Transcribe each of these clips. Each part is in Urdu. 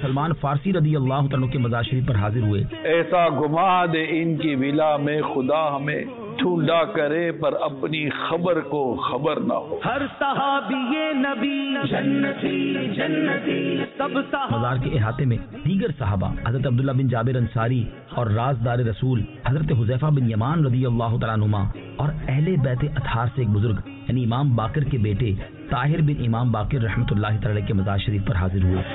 سلمان فارسی رضی اللہ تعالیٰ کے مزار شریف پر حاضر ہوئے۔ ایسا گما دے ان کی ولا میں خدا ہمیں ڈھونڈا کرے پر اپنی خبر کو خبر نہ ہو۔ ہر صحابی نبی جنتی جنتی سب مزار کے احاطے میں دیگر صحابہ حضرت عبداللہ بن جابر انصاری اور رازدار رسول حضرت حذیفہ بن یمان رضی اللہ تعالیٰ عنہما اور اہل بیت اطہار سے ایک بزرگ یعنی امام باقر کے بیٹے طاہر بن امام باقر رحمۃ اللہ تعالی کے مزار شریف پر حاضر ہوئے۔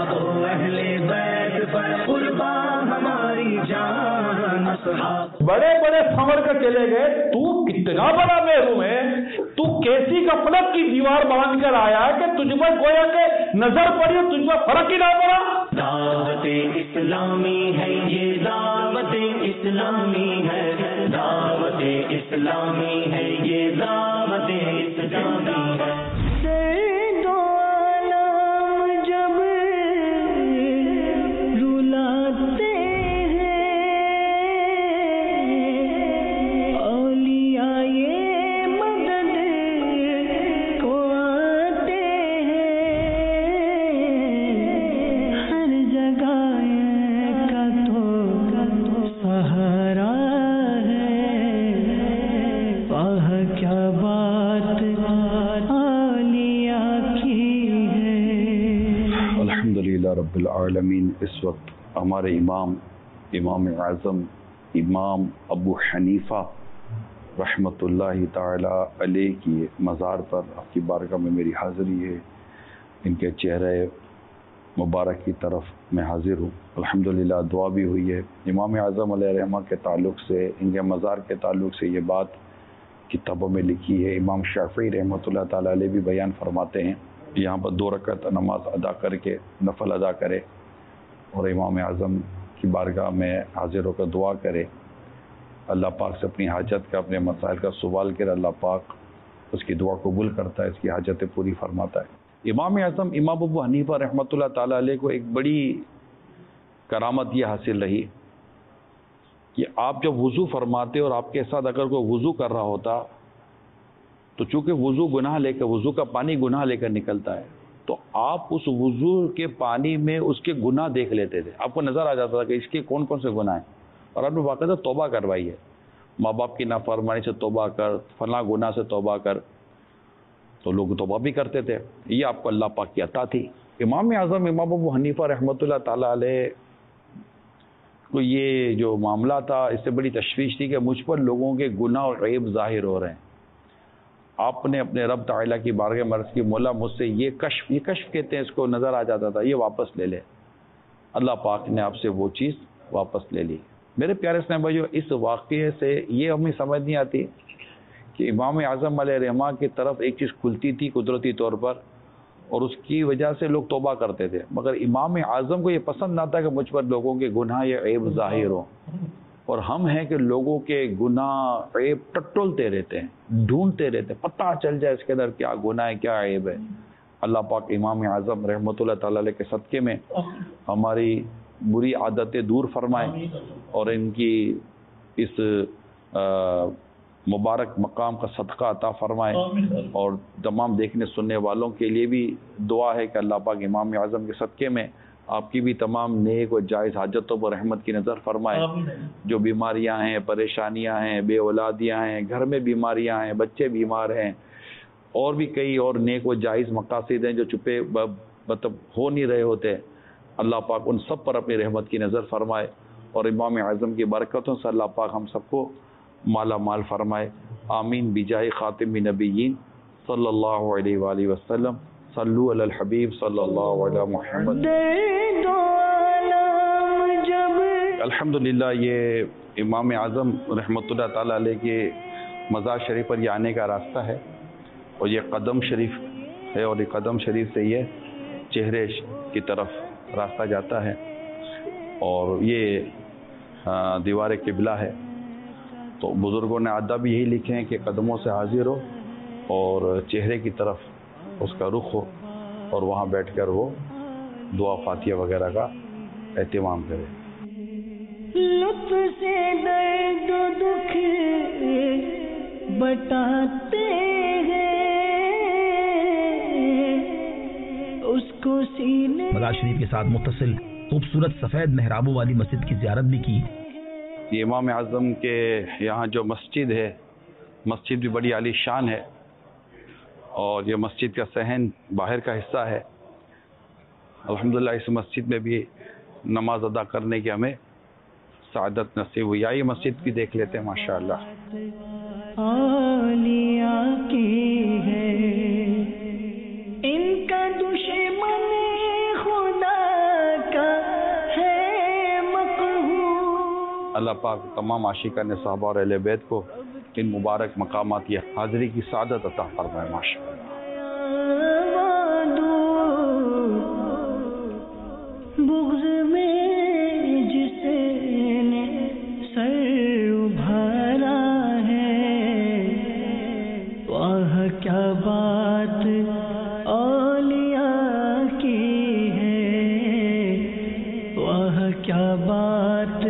بڑے بڑے سنور کر چلے گئے، تو کتنا بڑا محروم ہے، تو کیسی غفلت کی دیوار باندھ کر آیا کہ تجھ پر گویا کہ نظر پڑی اور تجھ پر فرق ہی نہ پڑا۔ دعوت اسلامی ہے یہ، دعوت اسلامی ہے، دعوت اسلامی ہے یہ، دعوت اسلامی ہے۔ رب العالمین اس وقت ہمارے امام اعظم امام ابو حنیفہ رحمۃ اللہ تعالی علیہ کی مزار پر آپ کی بارگاہ میں میری حاضری ہے۔ ان کے چہرے مبارک کی طرف میں حاضر ہوں۔ الحمدللہ دعا بھی ہوئی ہے۔ امام اعظم علیہ رحمہ کے تعلق سے، ان کے مزار کے تعلق سے یہ بات کتابوں میں لکھی ہے۔ امام شافعی رحمۃ اللہ تعالی علیہ بھی بیان فرماتے ہیں، یہاں پر 2 رکعت نماز ادا کر کے نفل ادا کرے اور امام اعظم کی بارگاہ میں حاضر ہو کر دعا کرے، اللہ پاک سے اپنی حاجت کا، اپنے مسائل کا سوال کرے، اللہ پاک اس کی دعا قبول کرتا ہے، اس کی حاجتیں پوری فرماتا ہے۔ امام اعظم امام ابو حنیفہ رحمۃ اللہ تعالیٰ علیہ کو ایک بڑی کرامت یہ حاصل رہی کہ آپ جب وضو فرماتے اور آپ کے ساتھ اگر کوئی وضو کر رہا ہوتا تو چونکہ وضو گناہ لے کر، وضو کا پانی گناہ لے کر نکلتا ہے، تو آپ اس وضو کے پانی میں اس کے گناہ دیکھ لیتے تھے، آپ کو نظر آ جاتا تھا کہ اس کے کون کون سے گناہ ہیں، اور آپ نے باقاعدہ توبہ کروائی ہے، ماں باپ کی نافرمانی سے توبہ کر، فلاں گناہ سے توبہ کر، تو لوگ توبہ بھی کرتے تھے۔ یہ آپ کو اللہ پاک کی عطا تھی۔ امام اعظم امام ابو حنیفہ رحمۃ اللہ تعالیٰ علیہ کو یہ جو معاملہ تھا، اس سے بڑی تشویش تھی کہ مجھ پر لوگوں کے گناہ اور عیب ظاہر ہو رہے ہیں۔ آپ نے اپنے رب تعالیٰ کی بارگاہ میں عرض کی، مولا مجھ سے یہ کشف کہتے ہیں، اس کو نظر آ جاتا تھا، یہ واپس لے لے۔ اللہ پاک نے آپ سے وہ چیز واپس لے لی۔ میرے پیارے اسلام بھائیو، اس واقعے سے یہ ہمیں سمجھ نہیں آتی کہ امام اعظم علیہ رحمہ کی طرف ایک چیز کھلتی تھی قدرتی طور پر، اور اس کی وجہ سے لوگ توبہ کرتے تھے، مگر امام اعظم کو یہ پسند نہ تھا کہ مجھ پر لوگوں کے گناہ یا عیب ظاہر ہوں، اور ہم ہیں کہ لوگوں کے گناہ عیب ٹٹولتے رہتے ہیں، ڈھونڈتے رہتے ہیں، پتہ چل جائے اس کے اندر کیا گناہ ہے، کیا عیب ہے۔ اللہ پاک امام اعظم رحمۃ اللہ تعالی علیہ کے صدقے میں ہماری بری عادتیں دور فرمائے، اور ان کی اس مبارک مقام کا صدقہ عطا فرمائے، اور تمام دیکھنے سننے والوں کے لیے بھی دعا ہے کہ اللہ پاک امام اعظم کے صدقے میں آپ کی بھی تمام نیک و جائز حاجتوں پر رحمت کی نظر فرمائے۔ جو بیماریاں ہیں، پریشانیاں ہیں، بے اولادیاں ہیں، گھر میں بیماریاں ہیں، بچے بیمار ہیں، اور بھی کئی اور نیک و جائز مقاصد ہیں جو چھپے مطلب ہو نہیں رہے ہوتے، اللہ پاک ان سب پر اپنی رحمت کی نظر فرمائے، اور امام اعظم کی برکتوں سے اللہ پاک ہم سب کو مالا مال فرمائے۔ آمین بجاہ خاتم النبیین صلی اللہ علیہ وآلہ وسلم۔ صلو علی الحبیب صلی اللہ علیہ محمد۔ الحمدللہ یہ امام اعظم رحمۃ اللہ تعالیٰ علیہ کے مزار شریف پر یہ آنے کا راستہ ہے، اور یہ قدم شریف ہے، اور یہ قدم شریف سے یہ چہرے کی طرف راستہ جاتا ہے، اور یہ دیوار قبلہ ہے۔ تو بزرگوں نے آداب بھی یہی لکھے ہیں کہ قدموں سے حاضر ہو اور چہرے کی طرف اس کا رخ ہو، اور وہاں بیٹھ کر وہ دعا فاتحہ وغیرہ کا اہتمام کرے۔ لطف سے درد و دکھ بتاتے ہیں اس کو سینے बारगाह शरीफ के साथ मुत्तसिल खूबसूरत सफ़ेद मेहराबों वाली मस्जिद की ज़ियारत भी की। ये इमाम आज़म के यहाँ जो मस्जिद है, मस्जिद भी बड़ी आलीशान है और ये मस्जिद का सहन बाहर का हिस्सा है। अल्हम्दुलिल्लाह इस मस्जिद में भी नमाज अदा करने की हमें सादत नसीब हुई। आइए मस्जिद भी देख लेते हैं। माशाअल्लाह औलिया की है, इनका दुश्मन खुदा का है मक़हूर। अल्लाह पाक तमाम आशिकान सहाबा और अहले बैत को इन मुबारक मकामात की हाज़िरी की सादत अता फरमाए। माशाअल्लाह बुग़्ज़ में जिसने सर उभारा है, वाह क्या बात औलिया की है, वाह क्या बात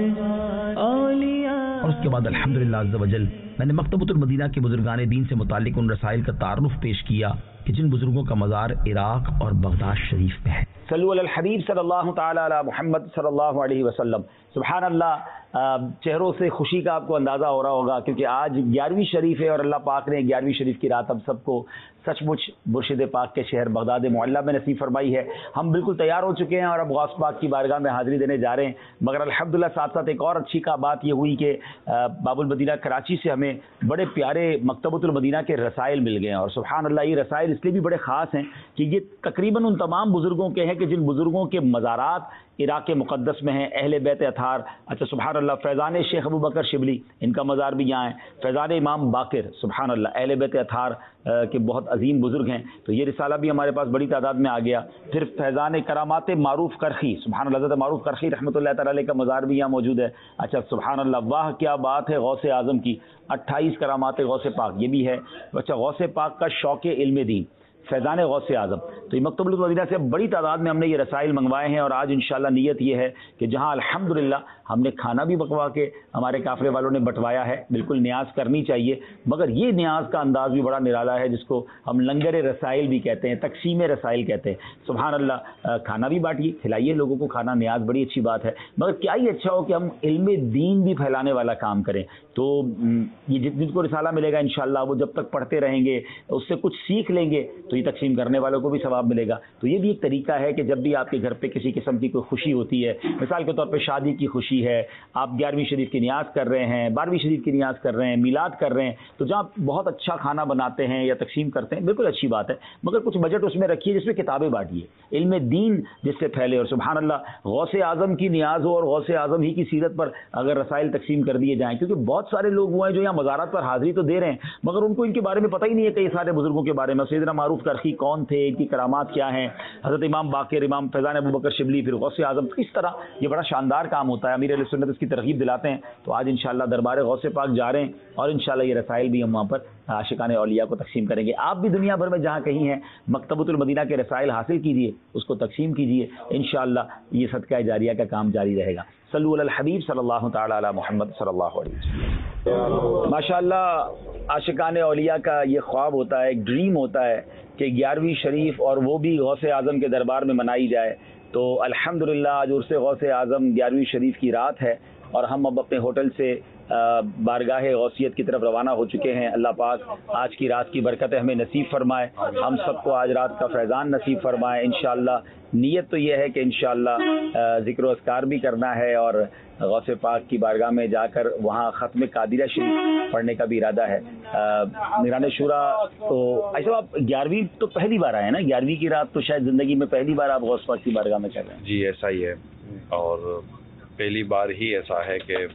औलिया। और उसके बाद अल्हम्दुलिल्लाह अज़्ज़ा वजल मैंने मकतबतुल मदीना के बुजुर्गान दीन से मुताल्लिक़ उन रसाइल का तारुफ पेश किया कि जिन बुजुर्गों का मज़ार इराक़ और बगदाद शरीफ में है। सल्लु अलल हबीब सल्लल्लाहु ताला अला मुहम्मद सल्लल्लाहु अलैहि वसल्लम। सुभान अल्लाह, चेहरों से खुशी का आपको अंदाज़ा हो रहा होगा क्योंकि आज 11वीं शरीफ है और अल्लाह पाक ने 11वीं शरीफ की रात हम सबको सचमुच मुर्शिद पाक के शहर बगदाद मुअल्ला में नसीब फरमाई है। हम बिल्कुल तैयार हो चुके हैं और अब गौस पाक की बारगाह में हाज़िरी देने जा रहे हैं। मगर अल्हम्दुलिल्लाह साथ साथ एक और अच्छी का बात ये हुई कि बाबुल मदीना कराची से हमें बड़े प्यारे मकतबतुल मदीना के रसाइल मिल गए हैं। और सुभान अल्लाह, ये रसाइल इसलिए भी बड़े ख़ास हैं कि ये तकरीबन उन तमाम बुज़ुर्गों के हैं कि जिन बुज़ुर्गों के मज़ारात इराक़ मुक़द्दस में हैं, अहले बैत अतार। अच्छा सुभान अल्लाह, फैज़ान शेख अबू बकर शिबली, इनका मज़ार भी यहाँ है। फैज़ान इमाम बाकिर, सुभान अल्लाह, अहले बैत अतार के बहुत अजीम बुज़ुर्ग हैं, तो ये रिसाला भी हमारे पास बड़ी तादाद में आ गया। फिर फैज़ान करामात मारूफ़ करखी, सुभान अल्लाह, हज़रत मारूफ़ करखी रहमतुल्लाह तआला अलैह का मज़ार भी यहाँ मौजूद है। अच्छा सुभान अल्लाह, वाह क्या बात है गौसे आज़म की, 28 करामात गौसे पाक ये भी है। अच्छा गौसे पाक का शौक़ इल्म दीन, फैज़ान गौसे आज़म। तो ये मकतबुल मदीना से बड़ी तादाद में हमने ये रसाइल मंगवाए हैं और आज इंशाअल्लाह नीयत ये है कि जहाँ अल्हम्दुलिल्लाह हमने खाना भी बकवा के हमारे काफ़िले वालों ने बंटवाया है, बिल्कुल न्याज करनी चाहिए, मगर ये न्याज का अंदाज़ भी बड़ा निराला है जिसको हम लंगर रसाइल भी कहते हैं, तकसीम रसाइल कहते हैं। सुभान अल्लाह, खाना भी बांटिए, खिलाइए लोगों को खाना, न्याज बड़ी अच्छी बात है। मगर क्या ही अच्छा हो कि हम इल्म दीन भी फैलाने वाला काम करें। तो ये जिनको रिसाला मिलेगा इंशाअल्लाह वो जब तक पढ़ते रहेंगे, उससे कुछ सीख लेंगे तो ये तकसीम करने वालों को भी सवाब मिलेगा। तो ये भी एक तरीका है कि जब भी आपके घर पे किसी किस्म की कोई खुशी होती है, मिसाल के तौर पे शादी की खुशी है, आप 11वीं शरीफ की नियाज कर रहे हैं, 12वीं शरीफ की नियाज कर रहे हैं, मिलाद कर रहे हैं, तो जहाँ बहुत अच्छा खाना बनाते हैं या तकसीम करते हैं, बिल्कुल अच्छी बात है, मगर कुछ बजट उसमें रखिए जिसमें किताबें बांटिए, इल्म दीन जिससे फैले। और सुभान अल्लाह, गौसे आज़म की नियाज हो और गौसे आज़म ही की सीरत पर अगर रसाइल तकसीम कर दिए जाएँ, क्योंकि बहुत सारे लोग हुए हैं जो यहाँ मज़ारात पर हाज़िरी तो दे रहे हैं मगर उनको इनके बारे में पता ही नहीं है कई सारे बुजुर्गों के बारे में। सैयदना मारूफ़ करखी कौन थे, इनकी करामात क्या हैं, हज़रत इमाम बाकिर, इमाम फैज़ान अबू बकर शिबली, फिर गौसे आज़म। इस तरह ये बड़ा शानदार काम होता है, अमीर अहले सुन्नत इसकी तरगीब दिलाते हैं। तो आज इंशाअल्लाह दरबार गौसे पाक जा रहे हैं और इंशाअल्लाह ये रसाइल भी हम वहाँ पर आशिकाने औलिया को तकसीम करेंगे। आप भी दुनिया भर में जहाँ कहीं हैं मकतबतुल मदीना के रसाइल हासिल कीजिए, उसको तकसीम कीजिए, इंशाअल्लाह ये सदका जारिया का काम जारी रहेगा। सल्लु अलल हबीब सल्लल्लाहु ताला अला मुहम्मद सल्लल्लाहु अलैहि वसल्लम। माशाअल्लाह, आशिकाने औलिया का ये ख्वाब होता है, एक ड्रीम होता है कि 11वीं शरीफ और वो भी गौसे आज़म के दरबार में मनाई जाए। तो अल्हम्दुलिल्लाह आज उर्से गौसे आज़म 11वीं शरीफ की रात है और हम अब अपने होटल से बारगाह गौसियत की तरफ रवाना हो चुके हैं। अल्लाह पाक आज की रात की बरकतें हमें नसीब फरमाए, हम सबको आज रात का फैज़ान नसीब फरमाए। इंशाअल्लाह नीयत तो ये है कि इंशाअल्लाह ज़िक्र अस्कार भी करना है और गौसे पाक की बारगाह में जाकर वहाँ ख़त्म कादिरा शरीफ पढ़ने का भी इरादा है। निगरान शुरा तो ऐसा आप 11वीं तो पहली बार आए ना, 11वीं की रात तो शायद ज़िंदगी में पहली बार आप गौस पाक की बारगाह में कर रहे हैं। जी ऐसा ही है और पहली बार ही ऐसा है कि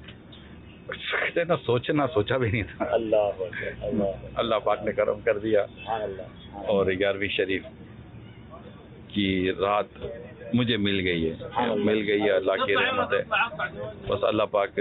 ना सोचा भी नहीं था। अल्लाह पाक ने करम कर दिया और 11वीं शरीफ की रात मुझे मिल गई है, अल्लाह की रहमत है। बस अल्लाह पाक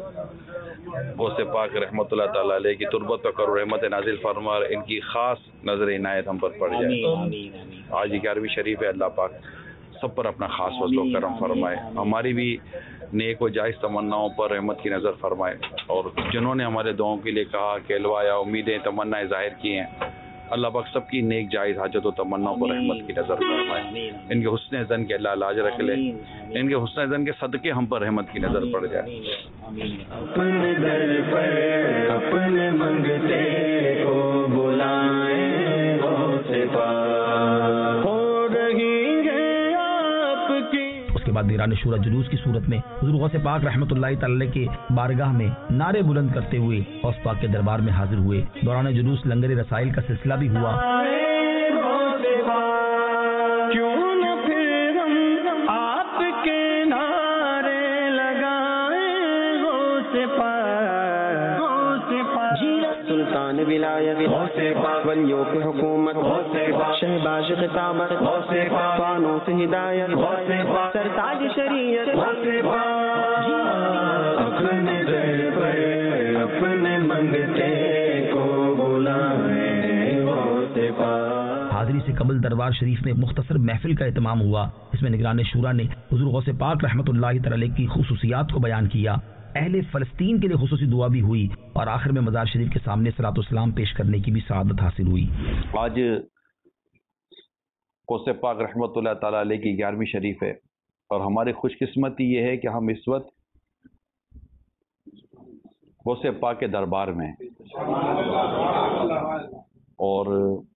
गौसे पाक रहमतुल्लाह ताला अलैह की तुरबत पर करो रहमत नाजिल फरमा, इनकी खास नजर इनायत हम पर पड़ जाए। आज 11वीं शरीफ है, अल्लाह पाक सब पर अपना खास फज़ल करम फरमाए, हमारी भी नेक व जायज़ तमन्नाओं पर रहमत की नज़र फरमाए। और जिन्होंने हमारे दुआओं के लिए कहा, कहलवाया, उम्मीदें तमन्नाएं ज़ाहिर की हैं, اللہ پاک سب کی نیک جائز حاجت و تمناؤں پر رحمت کی نظر فرمائے. ان کے حسن زن کے اللہ لاج رکھ لے. ان کے حسن زن کے صدقے ہم پر رحمت کی نظر پڑ جائے. اپنے در پر اپنے منگتے کو بلائیں غوث پاک ہو رہی ہے آپ کی. اس کے بعد دیران شورا جلوس کی صورت میں حضور غوث پاک رحمۃ اللہ تعالی کے بارگاہ میں نعرے بلند کرتے ہوئے غوث پاک کے دربار میں حاضر ہوئے. دوران جلوس لنگر رسائل کا سلسلہ بھی ہوا. کیوں نہ پھر ہم آپ کے نعرے لگائیں غوث پاک سلطان ولایت غوث پاک ولیوں کی حکومت غوث پاک شہباز خطابت غوث پاک فانوس ہدایت غوث پاک سرتاج شریعت غوث پاک اپنے در پر اپنے منگتے کو بلائیں غوث پاک. حاضری سے قبل دربار شریف میں مختصر محفل کا اہتمام ہوا. اس میں نگران شورا نے حضور غوث پاک رحمۃ اللہ تعالی کی خصوصیات کو بیان کیا. اہل فلسطین کے لیے خصوصی دعا بھی ہوئی اور آخر میں مزار شریف کے سامنے صلاۃ والسلام پیش کرنے کی بھی سعادت حاصل ہوئی. آج غوث پاک رحمۃ اللہ تعالی علیہ کی 11ویں شریف ہے اور ہماری خوش قسمتی یہ ہے کہ ہم اس وقت غوث پاک کے دربار میں ہیں اور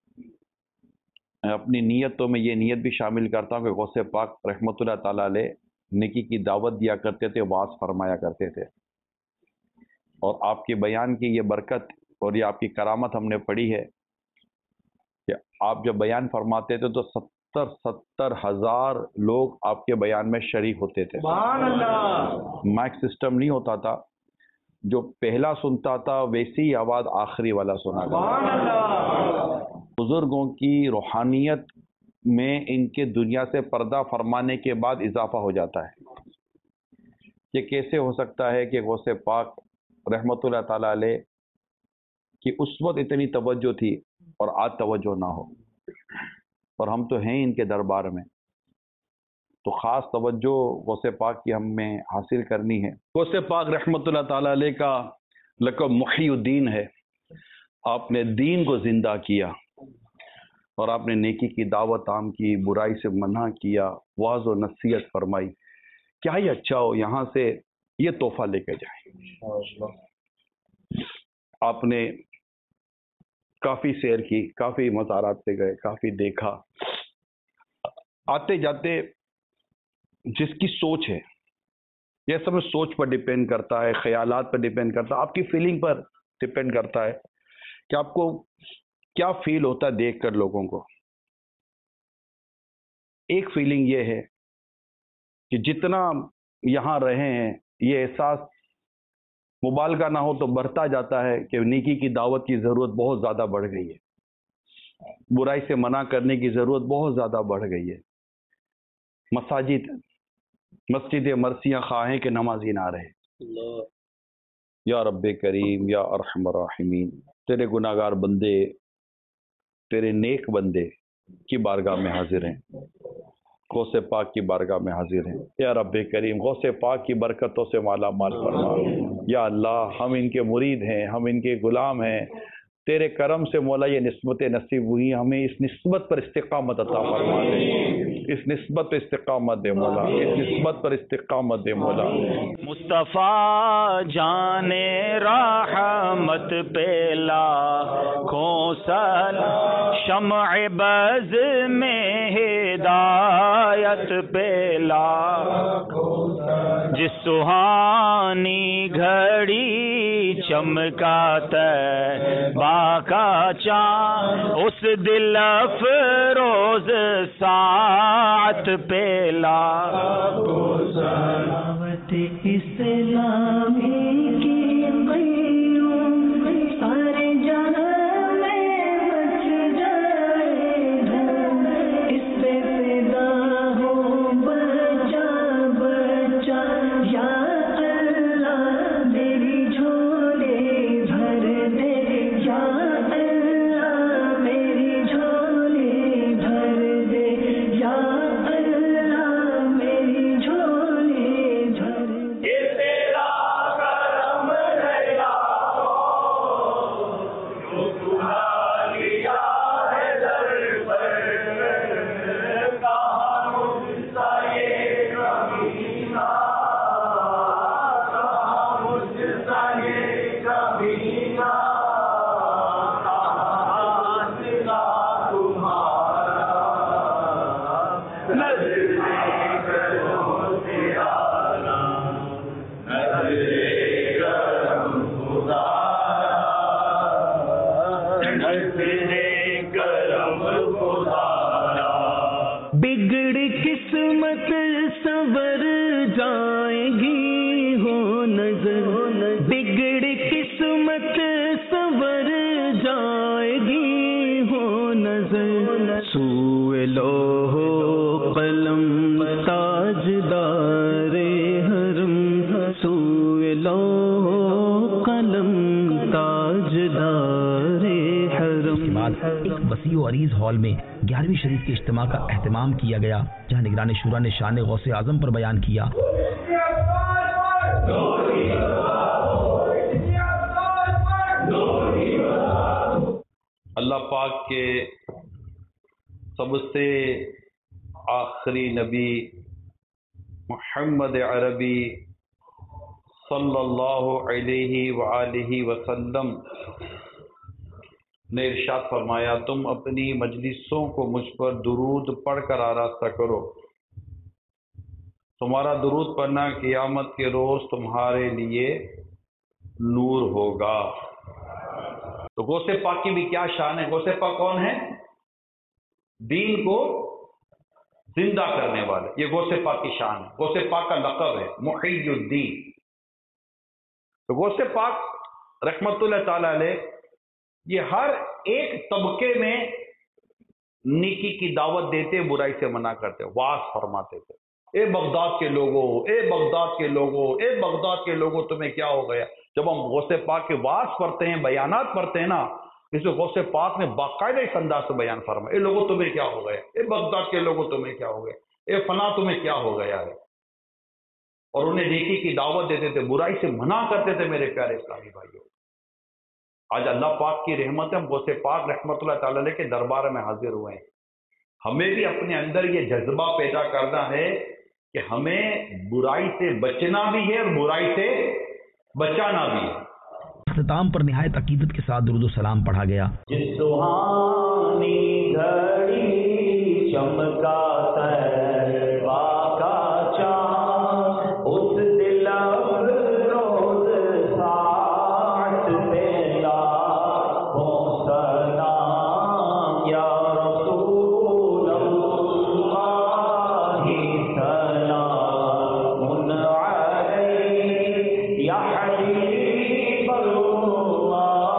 اپنی نیتوں میں یہ نیت بھی شامل کرتا ہوں کہ غوث پاک رحمۃ اللہ تعالی علیہ نیکی کی دعوت دیا کرتے تھے, وعظ فرمایا کرتے تھے اور آپ کے بیان کی یہ برکت اور یہ آپ کی کرامت ہم نے پڑھی ہے کہ آپ جب بیان فرماتے تھے تو 70,000 لوگ آپ کے بیان میں شریک ہوتے تھے. مائک سسٹم نہیں ہوتا تھا, جو پہلا سنتا تھا ویسی ہی آواز آخری والا سنا کرتا. بزرگوں کی روحانیت میں ان کے دنیا سے پردہ فرمانے کے بعد اضافہ ہو جاتا ہے. یہ کیسے ہو سکتا ہے کہ غوث پاک رحمۃ اللہ تعالی علیہ کی اس وقت اتنی توجہ تھی اور آج توجہ نہ ہو, اور ہم تو ہیں ان کے دربار میں, تو خاص توجہ غوث پاک کی ہمیں حاصل کرنی ہے. غوث پاک رحمۃ اللہ تعالی علیہ کا لقب محی الدین ہے. آپ نے دین کو زندہ کیا اور آپ نے نیکی کی دعوت عام کی, برائی سے منع کیا, واعظ و نصیحت فرمائی. کیا ہی اچھا ہو یہاں سے یہ تحفہ لے کے جائیں. آپ نے کافی سیر کی, کافی مزارات پہ گئے, کافی دیکھا. آتے جاتے جس کی سوچ ہے, یہ سب سوچ پر ڈیپینڈ کرتا ہے, خیالات پر ڈیپینڈ کرتا ہے, آپ کی فیلنگ پر ڈیپینڈ کرتا ہے کہ آپ کو کیا فیل ہوتا ہے دیکھ کر لوگوں کو. ایک فیلنگ یہ ہے کہ جتنا یہاں رہے ہیں یہ احساس مبالغہ نہ ہو تو بڑھتا جاتا ہے کہ نیکی کی دعوت کی ضرورت بہت زیادہ بڑھ گئی ہے, برائی سے منع کرنے کی ضرورت بہت زیادہ بڑھ گئی ہے. مسجد مرثیاں خواہیں کہ نمازی نہ رہے. یا رب کریم یا ارحم الراحمین, تیرے گناہگار بندے, تیرے نیک بندے کی بارگاہ میں حاضر ہیں, غوث پاک کی بارگاہ میں حاضر ہیں. یا رب کریم غوث پاک کی برکتوں سے مالا مال فرما. یا اللہ ہم ان کے مرید ہیں, ہم ان کے غلام ہیں, تیرے کرم سے مولا یہ نسبت نصیب ہوئی, ہمیں اس نسبت پر استقامت عطا فرما دے. اس نسبت پر استقامت دے مولا, اس نسبت پر استقامت دے مولا. مصطفیٰ جان رحمت پیلا کھوسل شمع بز میں ہدایت پیلا, جس سہانی گھڑی چمکاتا باقا چاند اس دل افروز ساعت پیلا. دعوت اسلامی کی قیوم سارے جہاں میں مچ جائے دھوم, اس پہ فدا ہو بچا بچا. یا اللہ میری جھولے بھر دے, یا اللہ میری جھولے بھر دے, یا اللہ میری جھولے بھر دے. بگڑ قسمت سنور جائے گی ہو نظر، بگڑ قسمت سنور جائے گی ہو نظر، سوئے لوح و قلم تاجدار حرم، سوئے لوح و قلم تاجدار حرم۔ کے بعد ایک وسیع و عریض ہال میں 11ویں شریف کے اجتماع کا اہتمام کیا گیا، جہاں نگران شورا نے شان غوث اعظم پر بیان کیا۔ اللہ پاک کے سب سے آخری نبی محمد عربی صلی اللہ علیہ وآلہ وسلم نے ارشاد فرمایا، تم اپنی مجلسوں کو مجھ پر درود پڑھ کر آراستہ کرو، تمہارا درود پڑھنا قیامت کے روز تمہارے لیے نور ہوگا۔ تو غوث پاک کی بھی کیا شان ہے؟ غوث پاک کون ہے؟ دین کو زندہ کرنے والے، یہ غوث پاک کی شان ہے۔ غوث پاک کا لقب ہے محی الدین۔ تو غوث پاک رحمت اللہ تعالی علیہ یہ ہر ایک طبقے میں نیکی کی دعوت دیتے، برائی سے منع کرتے، واعظ فرماتے تھے۔ اے بغداد کے لوگوں، اے بغداد کے لوگوں، اے بغداد کے لوگوں، تمہیں کیا ہو گیا؟ جب ہم غوث پاک کے واعظ پڑھتے ہیں، بیانات پڑھتے ہیں نا، اس میں غوث پاک نے باقاعدہ اس انداز سے بیان فرمایا، اے لوگوں تمہیں کیا ہو گیا؟ اے بغداد کے لوگوں تمہیں کیا ہو گیا؟ اے فلاں تمہیں کیا ہو گیا ہے؟ اور انہیں نیکی کی دعوت دیتے تھے، برائی سے منع کرتے تھے۔ میرے پیارے اسلامی بھائیوں، آج اللہ پاک کی رحمت ہے، ہم غوث پاک رحمت اللہ تعالی علیہ کے دربار میں حاضر ہوئے ہیں۔ ہمیں بھی اپنے اندر یہ جذبہ پیدا کرنا ہے کہ ہمیں برائی سے بچنا بھی ہے اور برائی سے بچانا بھی ہے۔ اختتام پر نہایت عقیدت کے ساتھ درود و سلام پڑھا گیا۔ جس سہانی گھڑی چمکا طیبہ کا چاند، اس دل افروز ساعت پہ لاکھوں سلام، یا رسول اللہ سلام علیک، یا حبیب اللہ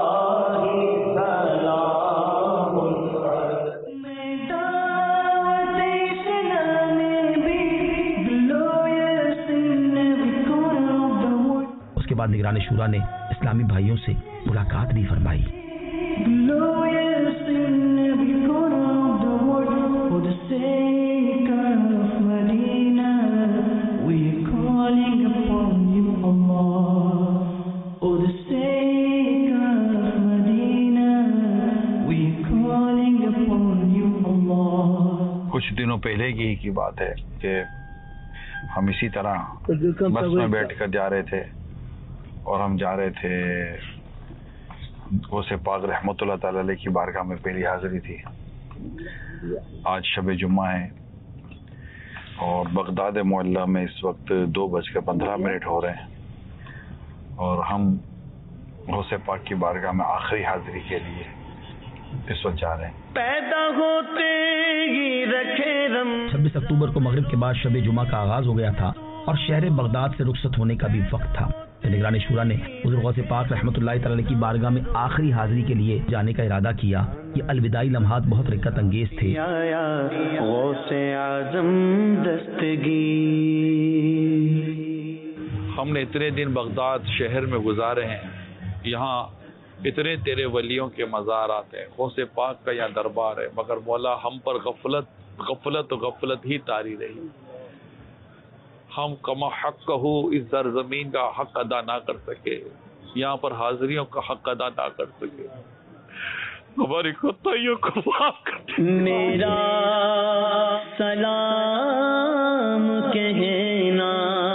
سلام علیک۔ میں دعوت اسلام بھی glorious because of the word، اس کے بعد نگران شورا نے اسلامی بھائیوں سے ملاقات بھی فرمائی۔ glorious because of the word، for the sake of Medina we're calling upon you Allah، for the sake of Medina we're calling upon you Allah۔ کچھ دنوں پہلے کی بات ہے کہ ہم اسی طرح بس میں بیٹھ کر جا رہے تھے، اور ہم جا رہے تھے غوث پاک رحمت اللہ تعالی علیہ کی بارگاہ میں پہلی حاضری تھی۔ آج شب جمعہ ہے اور بغداد معلیٰ میں اس وقت 2:15 ہو رہے ہیں، اور ہم غوث پاک کی بارگاہ میں آخری حاضری کے لیے اس وقت جا رہے ہیں۔ پیدا ہوتے ہی رکھے رم 26 اکتوبر کو مغرب کے بعد شب جمعہ کا آغاز ہو گیا تھا اور شہر بغداد سے رخصت ہونے کا بھی وقت تھا۔ نگران شورا نے حضور غوث پاک رحمت اللہ تعالی کی بارگاہ میں آخری حاضری کے لیے جانے کا ارادہ کیا۔ یہ الوداعی لمحات بہت رکت انگیز تھے۔ غوث اعظم دستگیر، ہم نے اتنے دن بغداد شہر میں گزارے ہیں، یہاں اتنے تیرے ولیوں کے مزارات ہیں، غوث پاک کا یہاں دربار ہے، مگر مولا ہم پر غفلت ہی طاری رہی۔ ہم کما حق کہو اس سرزمین کا حق ادا نہ کر سکے، یہاں پر حاضریوں کا حق ادا نہ کر سکے، ہماری کوتاہیوں کو معاف کر۔ میرا سلام کہنا،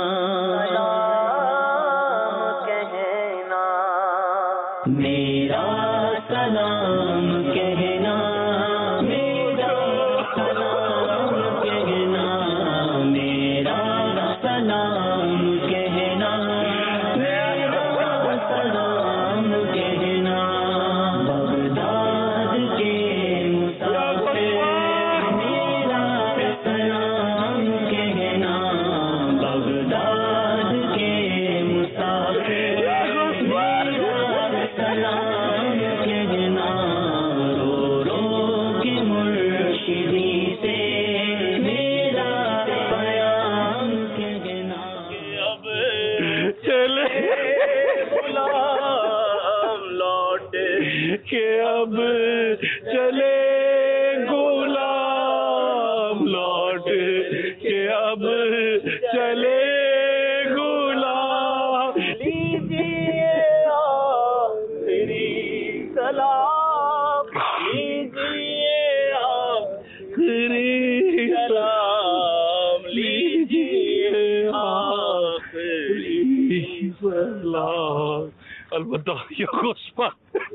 میرا سلام کہنا، میرا سلام کہنا، میرا سلام کہنا، میرا سلام کہنا، بغداد کہ اب چلے غلام لوٹ کے اب چلے غلام لیجیے آخری سلام لیجیے آخری سلام لیجیے آخری سلام البتہ یہ خوشبا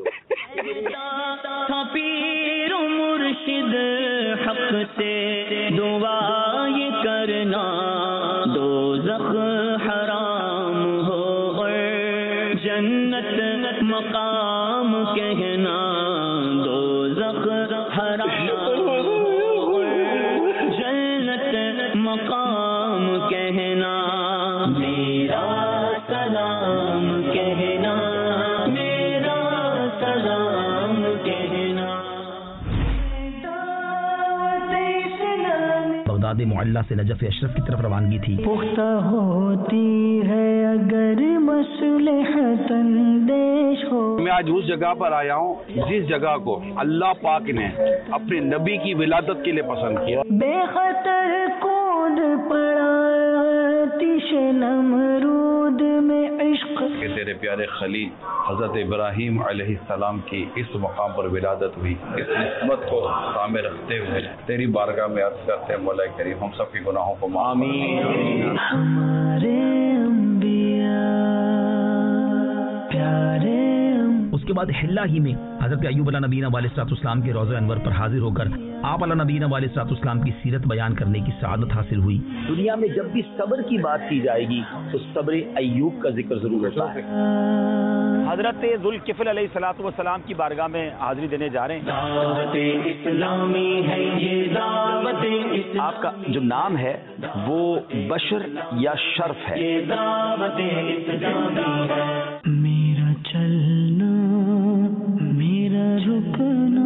تھا پیر و مرشد حق سے دعا یہ کرنا دوزخ حرام ہو اور جنت مقام کہنا دوزخ حرام اور جنت مقام کہنا میرا سلام کہنا میرا سلام کہنا بغداد معلّہ سے نجف اشرف کی طرف روانگی تھی. پختہ ہوتی ہے اگر مصلحت اندیش ہو. میں آج اس جگہ پر آیا ہوں جس جگہ کو اللہ پاک نے اپنے نبی کی ولادت کے لیے پسند کیا. بے خطر کود پڑا آتش نمرود میں عشق. کہ تیرے پیارے خلیل حضرت ابراہیم علیہ السلام کی اس مقام پر ولادت ہوئی. اس نسبت کو سامنے رکھتے ہوئے تیری بارگاہ میں عرض کرتے ہیں مولا کریم ہم سب کے گناہوں کو معاف فرما. ہمارے انبیاء پیارے اس کے بعد حلہ ہی میں حضرت ایوب علیہ نبینا علیہ الصلوۃ والسلام کے روضہ انور پر حاضر ہو کر آپ علیہ نبینا علیہ الصلوۃ والسلام کی سیرت بیان کرنے کی سعادت حاصل ہوئی. دنیا میں جب بھی صبر کی بات کی جائے گی تو صبر ایوب کا ذکر ضرور ہوتا ہے. حضرت ذوالکفل علیہ الصلوۃ والسلام کی بارگاہ میں حاضری دینے جا رہے ہیں. دعوت اسلامی ہے یہ دعوت آپ کا جو نام ہے وہ بشر یا شرف ہے. یہ دعوت اسلامی ہے. میرا چلنا میرا رکنا